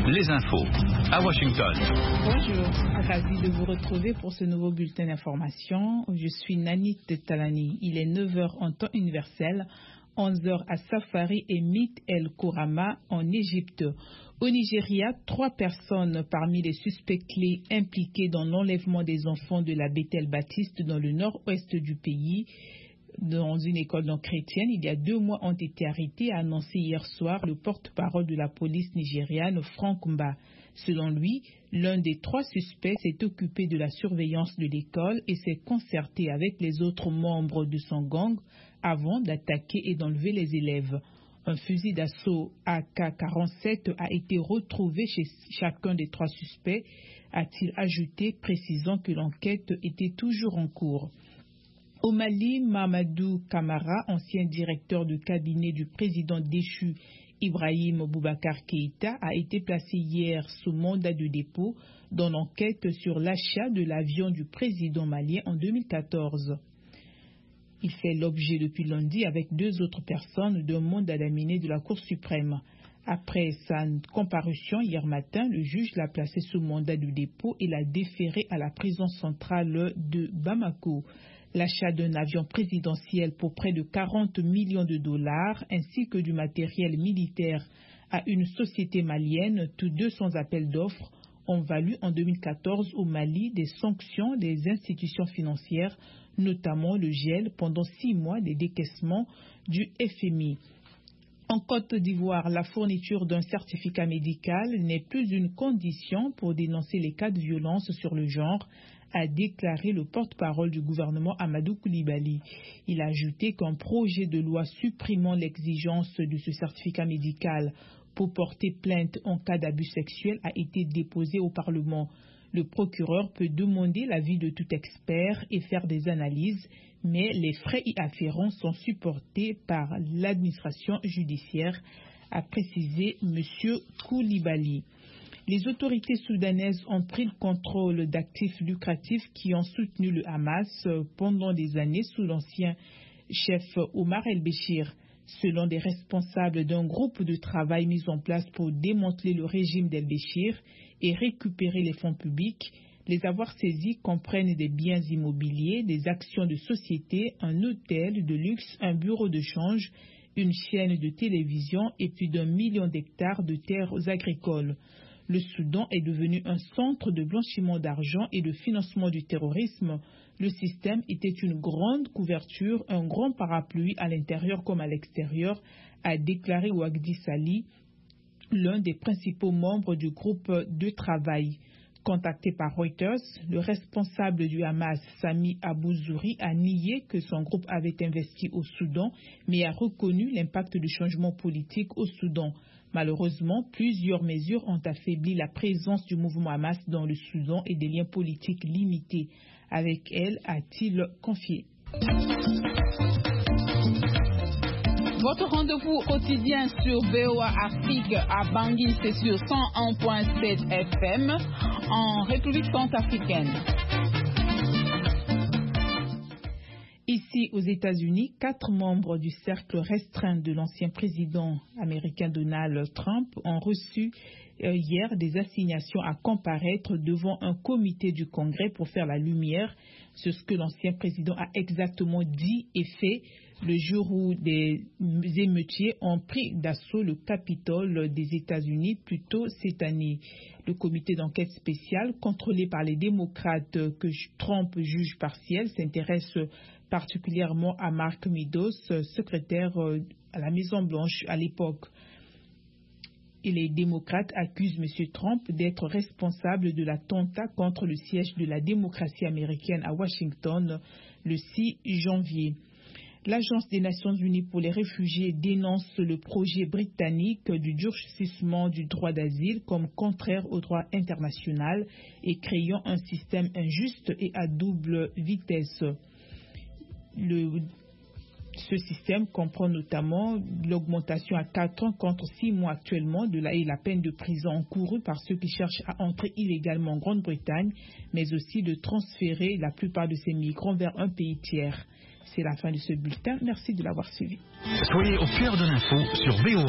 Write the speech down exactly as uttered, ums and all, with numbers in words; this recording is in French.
les infos à Washington. Bonjour, ravi de vous retrouver pour ce nouveau bulletin d'information. Je suis Nanit Talani. Il est neuf heures en temps universel, onze heures à Safari et Mit El Kourama en Égypte. Au Nigeria, trois personnes parmi les suspects clés impliqués dans l'enlèvement des enfants de la Bethel Baptiste dans le nord-ouest du pays, dans une école non chrétienne, il y a deux mois, ont été arrêtés, a annoncé hier soir le porte-parole de la police nigériane, Frank Mba. Selon lui, l'un des trois suspects s'est occupé de la surveillance de l'école et s'est concerté avec les autres membres de son gang avant d'attaquer et d'enlever les élèves. Un fusil d'assaut A K quarante-sept a été retrouvé chez chacun des trois suspects, a-t-il ajouté, précisant que l'enquête était toujours en cours. Au Mali, Mamadou Kamara, ancien directeur de cabinet du président déchu Ibrahim Boubacar Keïta, a été placé hier sous mandat de dépôt dans l'enquête sur l'achat de l'avion du président malien en deux mille quatorze. Il fait l'objet depuis lundi avec deux autres personnes d'un mandat d'amener de la Cour suprême. Après sa comparution hier matin, le juge l'a placé sous mandat de dépôt et l'a déféré à la prison centrale de Bamako. L'achat d'un avion présidentiel pour près de quarante millions de dollars ainsi que du matériel militaire à une société malienne, tous deux sans appel d'offres, ont valu en deux mille quatorze au Mali des sanctions des institutions financières, notamment le gel pendant six mois des décaissements du F M I. En Côte d'Ivoire, la fourniture d'un certificat médical n'est plus une condition pour dénoncer les cas de violence sur le genre, a déclaré le porte-parole du gouvernement Amadou Koulibaly. Il a ajouté qu'un projet de loi supprimant l'exigence de ce certificat médical pour porter plainte en cas d'abus sexuel a été déposé au Parlement. Le procureur peut demander l'avis de tout expert et faire des analyses, mais les frais y afférents sont supportés par l'administration judiciaire, a précisé M. Koulibaly. Les autorités soudanaises ont pris le contrôle d'actifs lucratifs qui ont soutenu le Hamas pendant des années sous l'ancien chef Omar el-Béchir. Selon des responsables d'un groupe de travail mis en place pour démanteler le régime d'el-Béchir et récupérer les fonds publics, les avoirs saisis comprennent des biens immobiliers, des actions de société, un hôtel de luxe, un bureau de change, une chaîne de télévision et plus d'un million d'hectares de terres agricoles. Le Soudan est devenu un centre de blanchiment d'argent et de financement du terrorisme. Le système était une grande couverture, un grand parapluie à l'intérieur comme à l'extérieur, a déclaré Ouagdi Sali, l'un des principaux membres du groupe de travail. Contacté par Reuters, le responsable du Hamas, Sami Abou Zouri, a nié que son groupe avait investi au Soudan, mais a reconnu l'impact du changement politique au Soudan. Malheureusement, plusieurs mesures ont affaibli la présence du mouvement Hamas dans le Soudan et des liens politiques limités avec elle, a-t-il confié. Votre rendez-vous quotidien sur V O A Afrique à Bangui, c'est sur cent un virgule sept F M en République centrafricaine. Ici, aux États-Unis, quatre membres du cercle restreint de l'ancien président américain Donald Trump ont reçu euh, hier des assignations à comparaître devant un comité du Congrès pour faire la lumière sur ce que l'ancien président a exactement dit et fait le jour où des émeutiers ont pris d'assaut le Capitole des États-Unis plus tôt cette année. Le comité d'enquête spéciale, contrôlé par les démocrates que Trump juge partiel, s'intéresse particulièrement à Mark Meadows, secrétaire à la Maison-Blanche à l'époque. Et les démocrates accusent M. Trump d'être responsable de l'attentat contre le siège de la démocratie américaine à Washington le six janvier. L'Agence des Nations Unies pour les réfugiés dénonce le projet britannique du durcissement du droit d'asile comme contraire au droit international et créant un système injuste et à double vitesse. Le, ce système comprend notamment l'augmentation à quatre ans contre six mois actuellement de la, et la peine de prison encourue par ceux qui cherchent à entrer illégalement en Grande-Bretagne, mais aussi de transférer la plupart de ces migrants vers un pays tiers. C'est la fin de ce bulletin. Merci de l'avoir suivi. Soyez au cœur de l'info sur V O A.